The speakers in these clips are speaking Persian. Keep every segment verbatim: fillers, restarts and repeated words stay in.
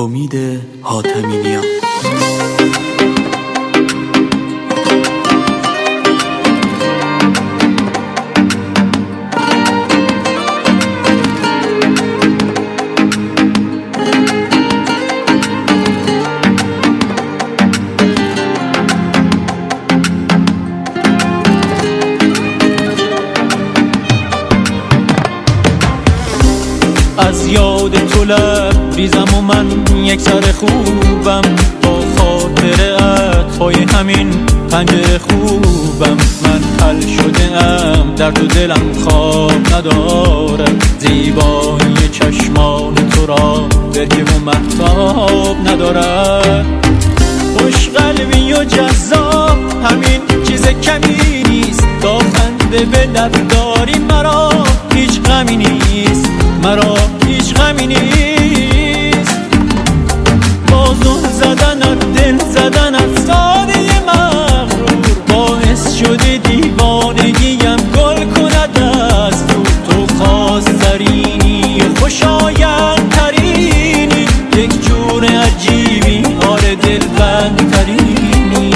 امید حاتمی‌نیا. از یاد تو لب ریزم و من یک سر خوبم، با خاطرت پای همین پنجره خوبم. من حل شده ام، درد و دلم خواب ندارم، زیبایی چشمان تو را برکه و مهتاب ندارد. خوش قلبی و جذاب همین چیز کمی نیست، تا خنده به لب داری مرا هیچ غمی نیست، مرا هیچ غمی نیست. بازون زدنت دل زدنت ساده مغرور، باعث شده دیوانگیم گل کند از دور. تو خواسترینی و خوشایند ترینی، یک جور عجیبی آره دلبند ترینی.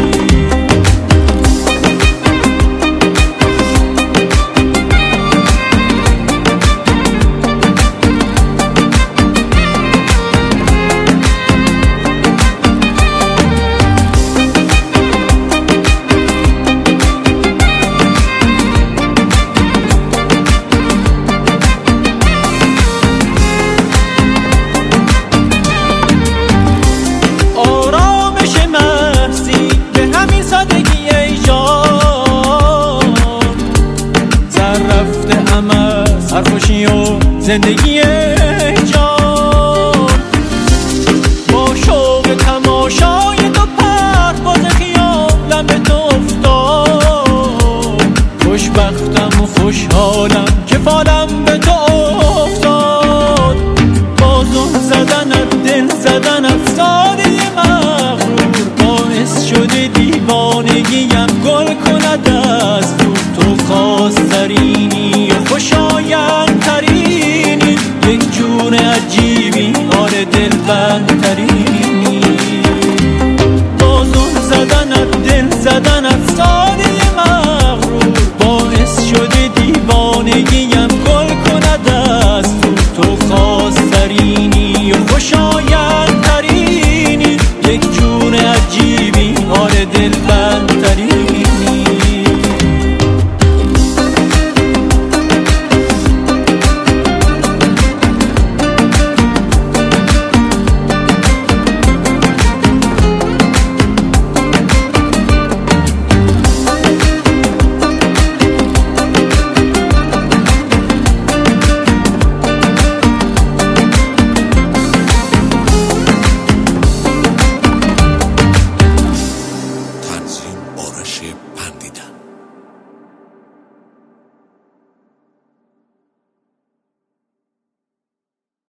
هر خوشی و زندگی جان، با شوق تماشای تو پرواز خیالم به تو افتاد. خوشبختم و خوشحالم که فالم به تو افتاد. بازم زدنت دل زدن